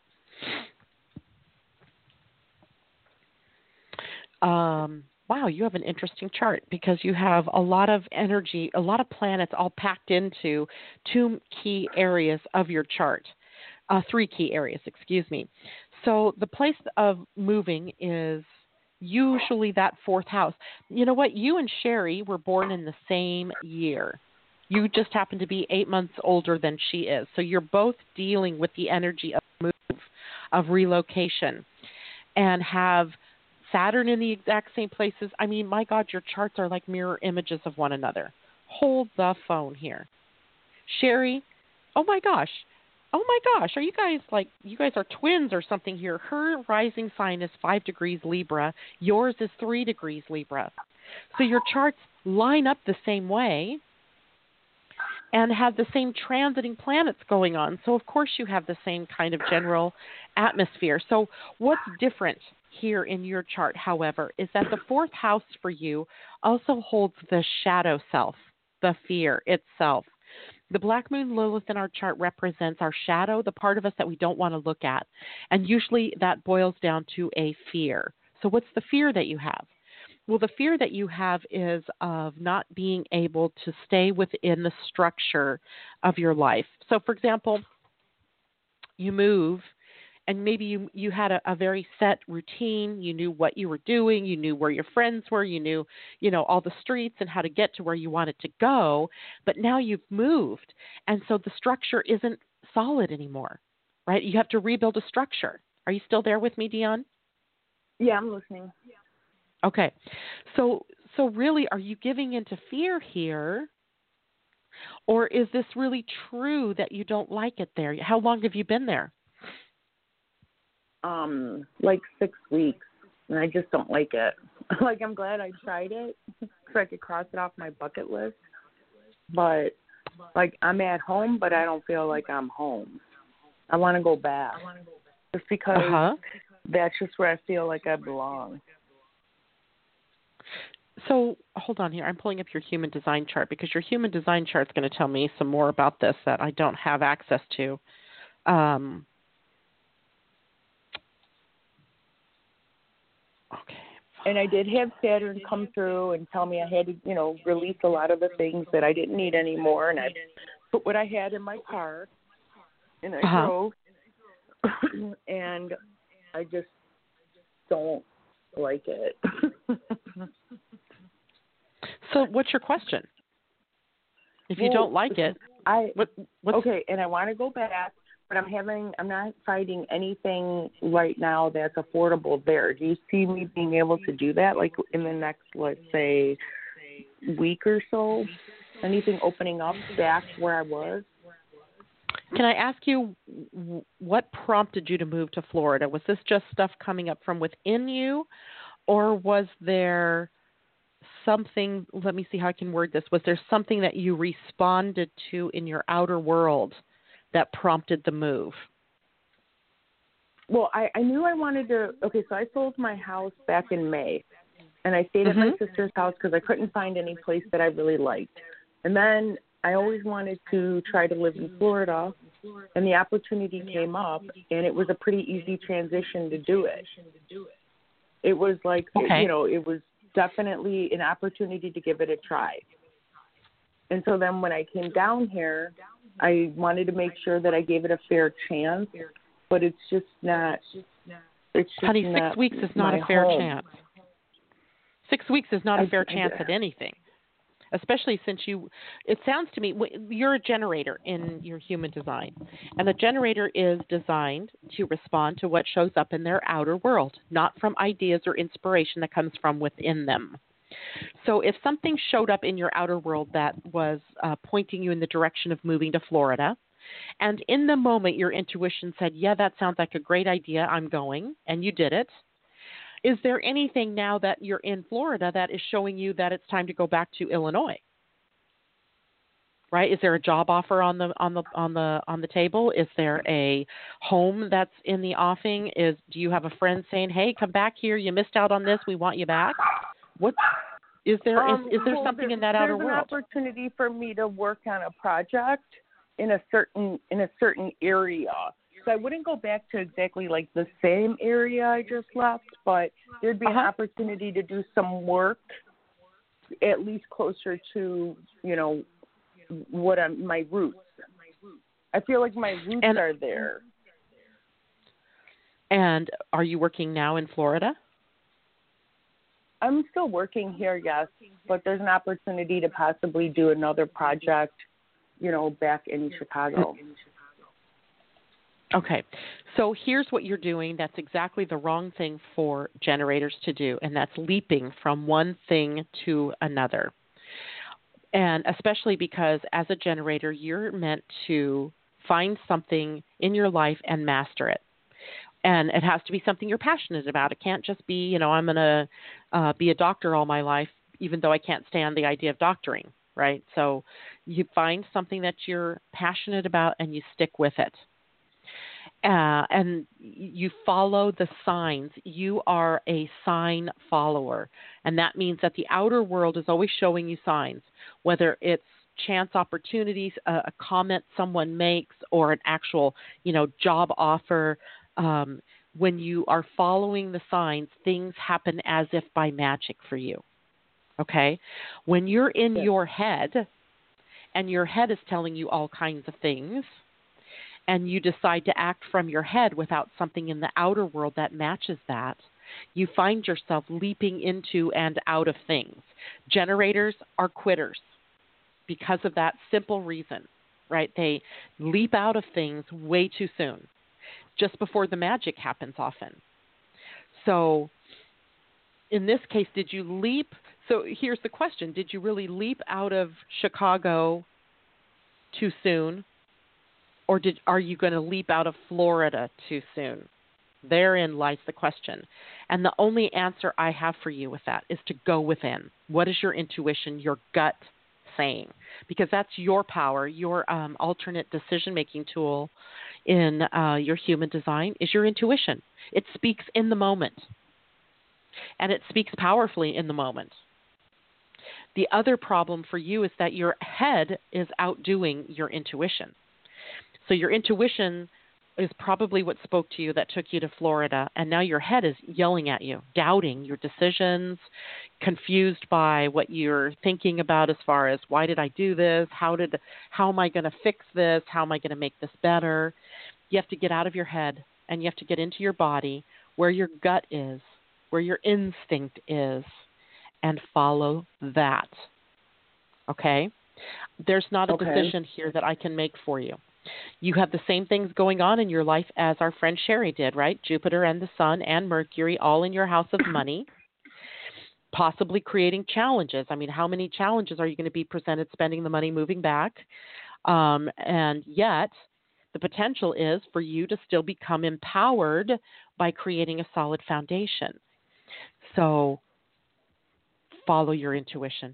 Um. Wow, you have an interesting chart because you have a lot of energy, a lot of planets all packed into two key areas of your chart. Uh, three key areas, excuse me. So the place of moving is usually that fourth house. You know what? You and Sherry were born in the same year. You just happen to be eight months older than she is. So you're both dealing with the energy of move, of relocation, and have Saturn in the exact same places. I mean, my God, your charts are like mirror images of one another. Hold the phone here. Sherry, oh my gosh. Oh my gosh, are you guys like, you guys are twins or something here? Her rising sign is five degrees Libra. Yours is three degrees Libra. So your charts line up the same way and have the same transiting planets going on. So of course you have the same kind of general atmosphere. So what's different here in your chart, however, is that the fourth house for you also holds the shadow self, the fear itself. The Black Moon Lilith in our chart represents our shadow, the part of us that we don't want to look at. And usually that boils down to a fear. So what's the fear that you have? Well, the fear that you have is of not being able to stay within the structure of your life. So, for example, you move and maybe you, you had a, a very set routine. You knew what you were doing. You knew where your friends were. You knew, you know, all the streets and how to get to where you wanted to go. But now you've moved. And so the structure isn't solid anymore, right? You have to rebuild a structure. Are you still there with me, Dion? Yeah, I'm listening. Okay. So, so really, are you giving into fear here? Or is this really true that you don't like it there? How long have you been there? Um, like six weeks, and I just don't like it. Like, I'm glad I tried it so I could cross it off my bucket list. But, like, I'm at home, but I don't feel like I'm home. I want to go back. Just because uh-huh. that's just where I feel like I belong. So, hold on here. I'm pulling up your human design chart because your human design chart is going to tell me some more about this that I don't have access to. Um, okay. And I did have Saturn come through and tell me I had to, you know, release a lot of the things that I didn't need anymore. And I put what I had in my car, and I uh-huh. drove. And I just don't like it. So what's your question? If you well, don't like it, I what, what's... okay, and I want to go back, but I'm having, I'm not finding anything right now that's affordable there. Do you see me being able to do that, like in the next, let's say, week or so? Anything opening up back where I was? Can I ask you what prompted you to move to Florida? Was this just stuff coming up from within you, or was there something, let me see how I can word this, was there something that you responded to in your outer world that prompted the move? Well, I, I knew I wanted to, okay, so I sold my house back in May, and I stayed mm-hmm. at my sister's house because I couldn't find any place that I really liked. And then I always wanted to try to live in Florida, and the opportunity came up, and it was a pretty easy transition to do it. It was like, okay. you know, it was definitely an opportunity to give it a try. And so then when I came down here, I wanted to make sure that I gave it a fair chance, but it's just not. It's just Honey, not six weeks is not a fair home. chance. Six weeks is not a I, fair I, chance I, at anything. Especially since you, it sounds to me, you're a generator in your human design. And the generator is designed to respond to what shows up in their outer world, not from ideas or inspiration that comes from within them. So if something showed up in your outer world that was uh, pointing you in the direction of moving to Florida, and in the moment your intuition said, yeah, that sounds like a great idea, I'm going, and you did it, is there anything now that you're in Florida that is showing you that it's time to go back to Illinois? Right? Is there a job offer on the on the on the on the table? Is there a home that's in the offing? Is do you have a friend saying, "Hey, come back here. You missed out on this. We want you back." What is there? Um, is, is there well, something there, in that outer world? world? There's an opportunity for me to work on a project in a certain in a certain area. So I wouldn't go back to exactly like the same area I just left, but there'd be uh-huh. an opportunity to do some work at least closer to, you know, what I'm, my roots. I feel like my roots and, are there. And are you working now in Florida? I'm still working here, yes, but there's an opportunity to possibly do another project, you know, back in Chicago. Okay, so here's what you're doing that's exactly the wrong thing for generators to do, and that's leaping from one thing to another. And especially because as a generator, you're meant to Find something in your life and master it. And it has to be something you're passionate about. It can't just be, you know, I'm going to uh, be a doctor all my life, even though I can't stand the idea of doctoring, right? So you find something that you're passionate about and you stick with it. Uh, and you follow the signs. You are a sign follower. And that means that the outer world is always showing you signs, whether it's chance opportunities, a, a comment someone makes, or an actual, you know, job offer. Um, when you are following the signs, things happen as if by magic for you. Okay? When you're in Yes. your head and your head is telling you all kinds of things, and you decide to act from your head without something in the outer world that matches that, you find yourself leaping into and out of things. Generators are quitters because of that simple reason, right? They leap out of things way too soon, just before the magic happens often. So in this case, did you leap? So here's the question. Did you really leap out of Chicago too soon? Or did, are you going to leap out of Florida too soon? Therein lies the question. And the only answer I have for you with that is to go within. What is your intuition, your gut saying? Because that's your power, your um, alternate decision-making tool in uh, your human design is your intuition. It speaks in the moment. And it speaks powerfully in the moment. The other problem for you is that your head is outdoing your intuition. So your intuition is probably what spoke to you that took you to Florida, and now your head is yelling at you, doubting your decisions, confused by what you're thinking about as far as why did I do this? How did how am I going to fix this? How am I going to make this better? You have to get out of your head and you have to get into your body where your gut is, where your instinct is, and follow that. Okay? There's not a Okay. decision here that I can make for you. You have the same things going on in your life as our friend Sherry did, right? Jupiter and the Sun and Mercury all in your house of money, possibly creating challenges. I mean, how many challenges are you going to be presented spending the money moving back? Um, and yet, the potential is for you to still become empowered by creating a solid foundation. So follow your intuition.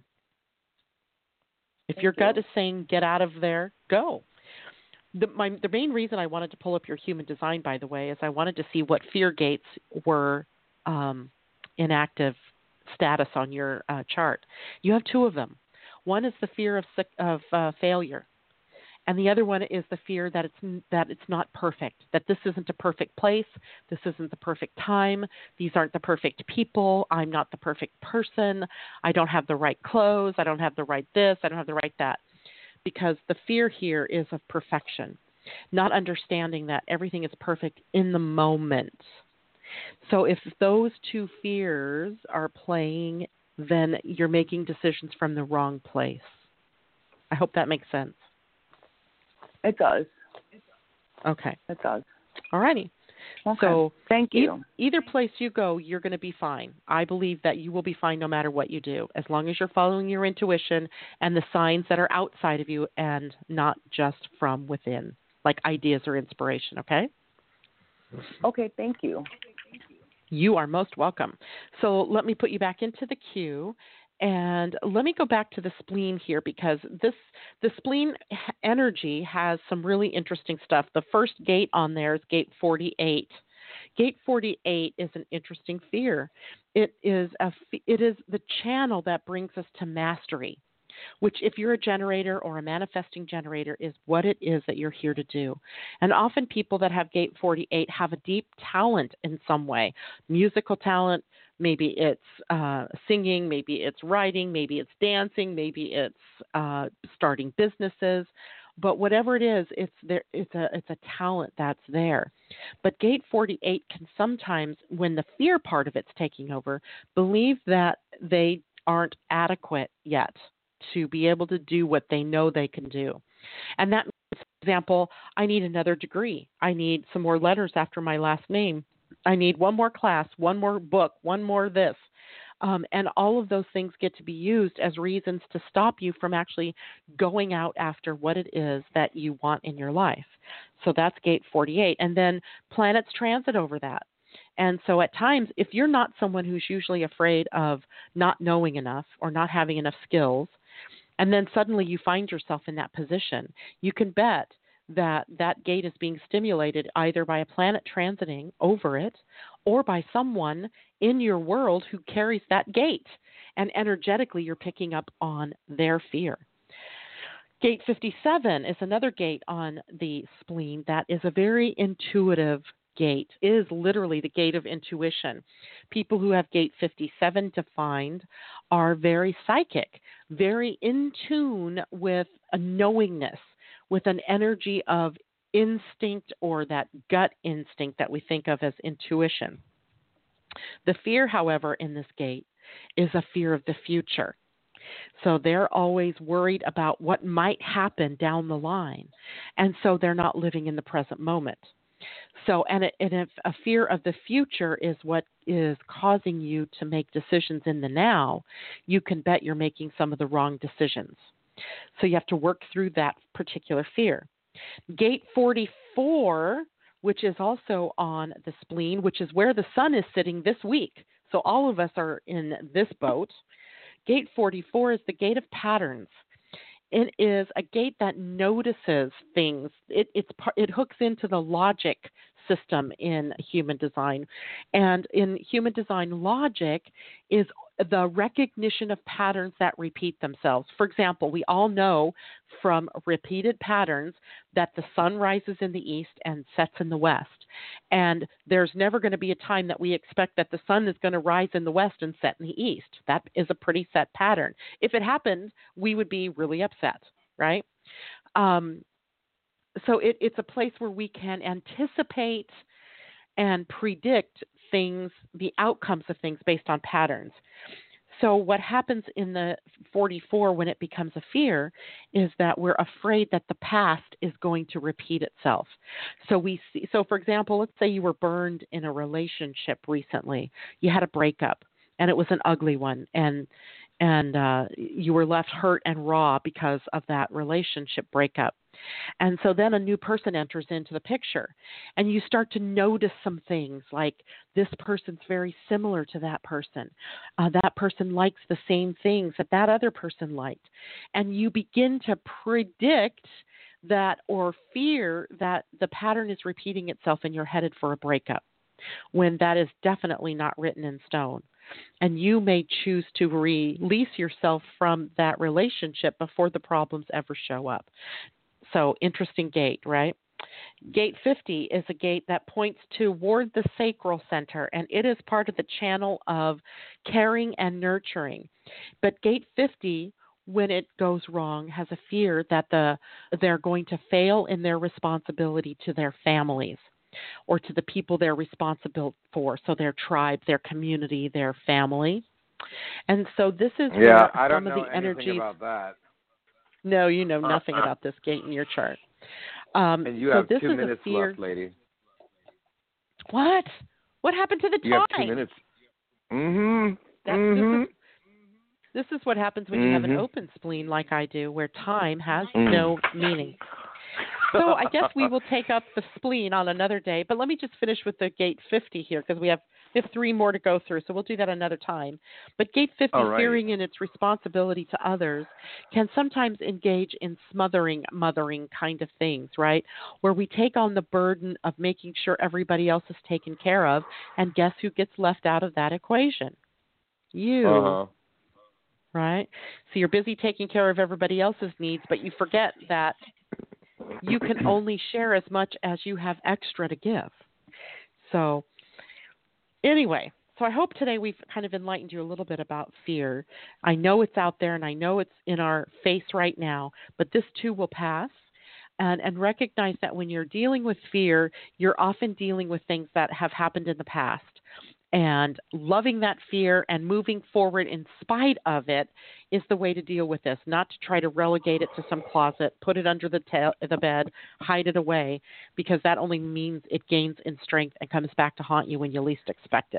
If your gut is saying get out of there, go. The, my, the main reason I wanted to pull up your human design, by the way, is I wanted to see what fear gates were um, in active status on your uh, chart. You have two of them. One is the fear of of uh, failure, and the other one is the fear that it's that it's not perfect, that this isn't a perfect place, this isn't the perfect time, these aren't the perfect people, I'm not the perfect person, I don't have the right clothes, I don't have the right this, I don't have the right that. Because the fear here is of perfection, not understanding that everything is perfect in the moment. So if those two fears are playing, then you're making decisions from the wrong place. I hope that makes sense. It does. Okay. It does. All righty. Okay. So thank you. E- either place you go, you're going to be fine. I believe that you will be fine no matter what you do, as long as you're following your intuition and the signs that are outside of you and not just from within, like ideas or inspiration, okay? Okay, thank you. You are most welcome. So let me put you back into the queue. And let me go back to the spleen here, because this the spleen energy has some really interesting stuff. The first gate on there is gate forty-eight. Gate forty-eight is an interesting fear. It is a it is the channel that brings us to mastery, which if you're a generator or a manifesting generator is what it is that you're here to do. And often people that have gate forty-eight have a deep talent in some way, musical talent. Maybe it's uh, singing, maybe it's writing, maybe it's dancing, maybe it's uh, starting businesses. But whatever it is, it's there. It's a it's a talent that's there. But gate forty-eight can sometimes, when the fear part of it's taking over, believe that they aren't adequate yet to be able to do what they know they can do. And that means, for example, I need another degree. I need some more letters after my last name. I need one more class, one more book, one more this. Um, and all of those things get to be used as reasons to stop you from actually going out after what it is that you want in your life. So that's gate forty-eight. And then planets transit over that. And so at times, if you're not someone who's usually afraid of not knowing enough or not having enough skills, and then suddenly you find yourself in that position, you can bet that that gate is being stimulated either by a planet transiting over it or by someone in your world who carries that gate. And energetically, you're picking up on their fear. Gate fifty-seven is another gate on the spleen that is a very intuitive gate. It is literally the gate of intuition. People who have gate fifty-seven defined are very psychic, very in tune with a knowingness, with an energy of instinct or that gut instinct that we think of as intuition. The fear, however, in this gate is a fear of the future. So they're always worried about what might happen down the line. And so they're not living in the present moment. So, and, it, and if a fear of the future is what is causing you to make decisions in the now, you can bet you're making some of the wrong decisions. So you have to work through that particular fear. Gate forty-four, which is also on the spleen, which is where the sun is sitting this week. So all of us are in this boat. Gate forty-four is the gate of patterns. It is a gate that notices things. It, it's, it hooks into the logic system in human design. And in human design, logic is the recognition of patterns that repeat themselves. For example, we all know from repeated patterns that the sun rises in the east and sets in the west. And there's never going to be a time that we expect that the sun is going to rise in the west and set in the east. That is a pretty set pattern. If it happened, we would be really upset, right? Um, so it, it's a place where we can anticipate and predict things, the outcomes of things based on patterns. So what happens in the forty-four when it becomes a fear is that we're afraid that the past is going to repeat itself. So we see, so for example, let's say you were burned in a relationship recently. You had a breakup and it was an ugly one, and and uh, you were left hurt and raw because of that relationship breakup. And so then a new person enters into the picture, and you start to notice some things like this person's very similar to that person. Uh, that person likes the same things that that other person liked. And you begin to predict that or fear that the pattern is repeating itself and you're headed for a breakup, when that is definitely not written in stone. And you may choose to release yourself from that relationship before the problems ever show up. So interesting gate, right? Gate fifty is a gate that points toward the sacral center, and it is part of the channel of caring and nurturing. But gate fifty, when it goes wrong, has a fear that the they're going to fail in their responsibility to their families or to the people they're responsible for, so their tribe, their community, their family. And so this is yeah, where I don't some of know the anything energies. about that. No, you know nothing uh-uh. about this gate in your chart. Um, And you so have this two is minutes a fear. left, lady. What? What happened to the time? You have two minutes. Mm-hmm. That, mm-hmm. This, is, this is what happens when mm-hmm. you have an open spleen like I do, where time has mm. no meaning. So I guess we will take up the spleen on another day. But let me just finish with the gate fifty here, because we have, we have three more to go through. So we'll do that another time. But gate fifty, All right. fearing in its responsibility to others, can sometimes engage in smothering, mothering kind of things, right? Where we take on the burden of making sure everybody else is taken care of. And guess who gets left out of that equation? You. Uh-huh. Right? So you're busy taking care of everybody else's needs, but you forget that you can only share as much as you have extra to give. So anyway, so I hope today we've kind of enlightened you a little bit about fear. I know it's out there and I know it's in our face right now, but this too will pass. And, and recognize that when you're dealing with fear, you're often dealing with things that have happened in the past. And loving that fear and moving forward in spite of it is the way to deal with this, not to try to relegate it to some closet, put it under the, ta- the bed, hide it away, because that only means it gains in strength and comes back to haunt you when you least expect it.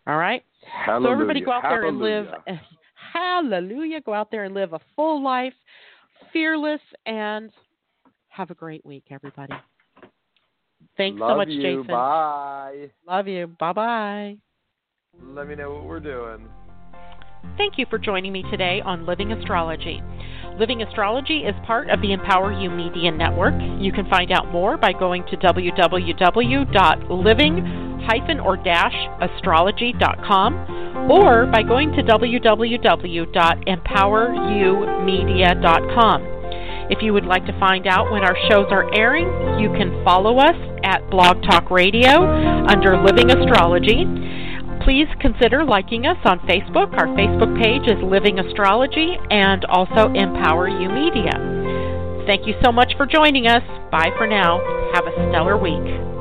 All right? Hallelujah. So everybody go out there and live, Hallelujah. hallelujah, go out there and live a full life, fearless, and have a great week, everybody. Thanks Love so much, you. Jason. Bye. Love you. Bye-bye. Let me know what we're doing. Thank you for joining me today on Living Astrology. Living Astrology is part of the Empower You Media Network. You can find out more by going to w w w dot living dash astrology dot com or by going to w w w dot empower you media dot com. If you would like to find out when our shows are airing, you can follow us at Blog Talk Radio under Living Astrology. Please consider liking us on Facebook. Our Facebook page is Living Astrology and also Empower You Media. Thank you so much for joining us. Bye for now. Have a stellar week.